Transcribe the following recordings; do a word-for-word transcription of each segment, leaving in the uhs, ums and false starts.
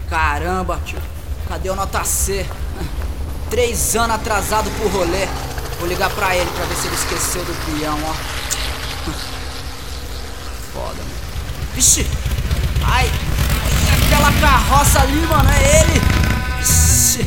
Caramba, tio, cadê o nota C? Três anos atrasado pro rolê. Vou ligar pra ele pra ver se ele esqueceu do peão, ó. Foda, mano. Vixe! Ai! Aquela carroça ali, mano, é ele! Vixe!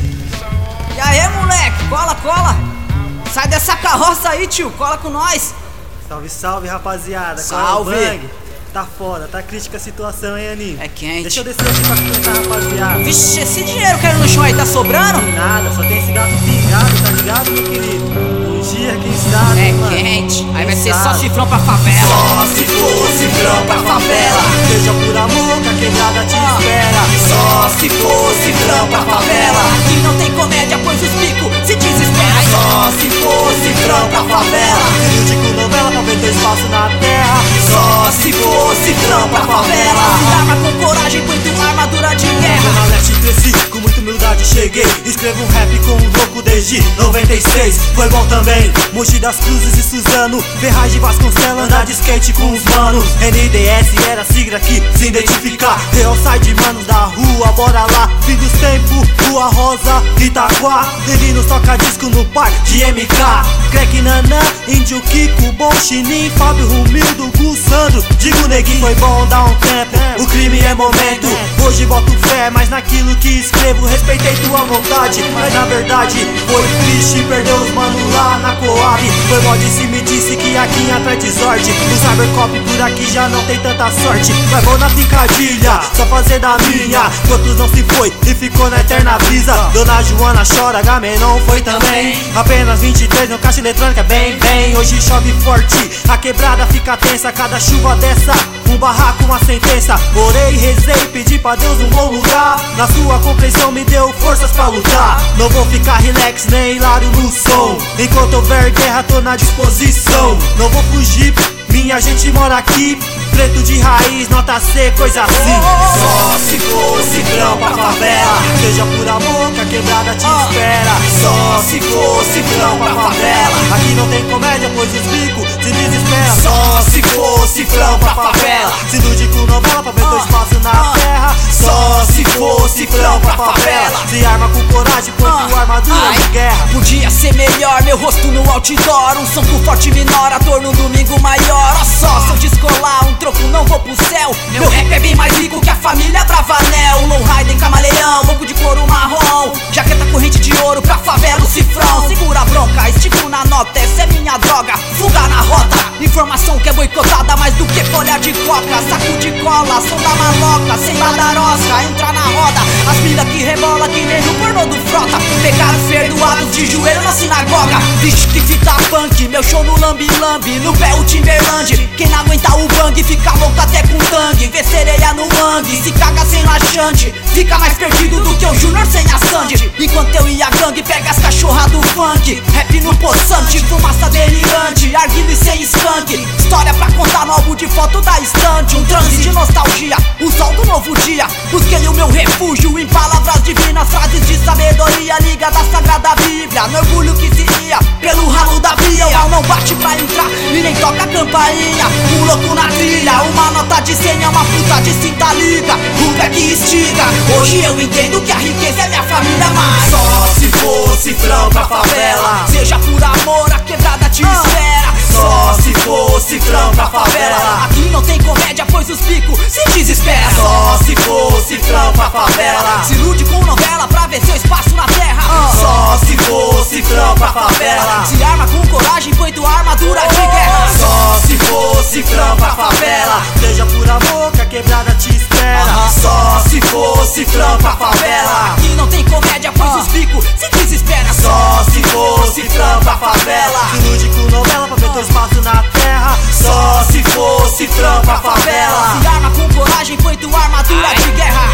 E aí, moleque? Cola, cola! Sai dessa carroça aí, tio! Cola com nós! Salve, salve, rapaziada! Salve! Qual é o bang? Tá foda, tá crítica a situação, hein, Aninho? É quente. Deixa eu descer aqui pra comentar, rapaziada. Vixe, esse dinheiro caindo no chão aí tá sobrando? Nada, só tem esse gato pingado, tá ligado, meu querido? Um dia, quem sabe, É mano? quente. Aí Quem vai ser só sabe? cifrão pra favela. Só se for cifrão pra favela. Seja por amor que a quebrada te Ah. espera. Só se for cifrão pra favela. Aqui não tem comédia, pois os picos se desespera. Só se for cifrão pra favela. Filho de novela pra ver teu espaço na terra. Só se for cifrão pra favela. Se arma com coragem, põe tua armadura de guerra. Na leste cresci, com muita humildade cheguei. Escrevo um rap com um louco desde noventa e seis. Foi bom também, Mogi das Cruzes e Suzano. Ferraz de Vasconcelos, andar de skate com os manos. N D S era a sigla que se identificar. Real side, manos da rua, bora lá. Fim dos tempos, Rua Rosa, Itaquá. Meninos toca disco no par de M K. Crack Nanã, Índio Kiko, Bom Chinim, Fábio Rumildo, Gu Sandro. Digo neguinho, foi bom dar um tempo. O crime é momento. Hoje boto fé, mas naquilo que escrevo respeitei tua vontade. Mas na verdade foi triste perder os manos lá na Coab. Foi mó de se me disse que aqui atrás de sorte. O Cybercop por aqui já não tem tanta sorte. Mas vou na picadilha, só fazer da minha. Quantos não se foi e ficou na eterna brisa. Dona Joana chora, Gamenon foi também. Apenas vinte e três no caixa eletrônica, bem, bem. Hoje chove forte, a quebrada fica tensa. Cada chuva dessa, um barraco, uma sentença. Orei, rezei, pedi pra Deus um bom lugar. Na sua compreensão me deu forças pra lutar. Não vou ficar relax nem hilário no som. Enquanto houver guerra tô na disposição. Não vou fugir, minha gente mora aqui. Preto de raiz, nota C, coisa assim. Só se for cifrão pra favela. Seja por amor que a quebrada te espera. Só se for cifrão pra favela. Aqui não tem comédia, pois os bicos se desesperam. Só se for cifrão pra favela. Se ilude com novela pra ver teu espaço na terra. Só se for cifrão pra favela. Se arma com coragem, põe tua armadura de guerra. Podia ser melhor, meu rosto no outdoor. Um som com forte menor, ator no domingo maior. Ó só, se eu descolar um troco não vou pro céu. Meu rap é bem mais rico que a família Bravanel. Low Rider, camaleão, louco de couro marrom. Jaqueta corrente de ouro pra favela, o cifrão. Segura a bronca, estico na nota, essa é minha droga. Fuga na rota, informação que é boicotada mais do que folha de coca. Saco de cola, som da maloca, sem badarosca, entra na roda. As mira que rebola que nem no pornô do Frota. Pegaram perdoados de joelho na sinagoga. Vixe que fita punk, meu show no lambi lambi. No pé o Timberland, quem não aguenta o bang fica louco até com tangue. Vê sereia no mangue, se caga sem laxante. Fica mais perdido do que o Júnior sem a Sandy. Enquanto eu e a gangue pega as cachorras do funk. Rap no poçante, fumaça delirante. Arguile sem skunk, história pra contar no álbum de foto da estante. Um transe de nostalgia, o sol do novo dia. Busquei o meu refúgio em palavras divinas. Frases de sabedoria, liga da sagrada bíblia. No orgulho que se ia pelo ralo da via. O mal não bate pra entrar e nem toca a campainha. Um louco na trilha, uma nota de senha, uma puta de cinta liga. O pé que estiga, hoje eu entendo que a riqueza é minha família mais. Só se for cifrão pra favela. Seja por amor, a quebrada te espera. Só se for cifrão pra favela. Aqui não tem comédia, pois os picos se desesperam. Só se for cifrão pra favela. Se ilude com novela pra ver seu espaço na terra. Só se for cifrão pra favela. Se arma com coragem, põe tua armadura de guerra. Só se for cifrão pra favela. Seja por amor que a quebrada te espera. Só se for cifrão pra favela. Aqui não tem comédia, pois os picos se desesperam. Só se for cifrão pra favela. Se ilude com novela pra ver teu espaço na terra. Só se for cifrão pra favela. Se arma com coragem, põe tua armadura de guerra.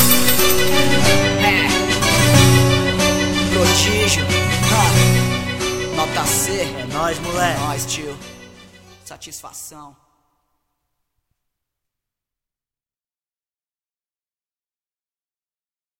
É. Prodígio. Ah. Nota C. É nóis, moleque. Nós, tio. Satisfação.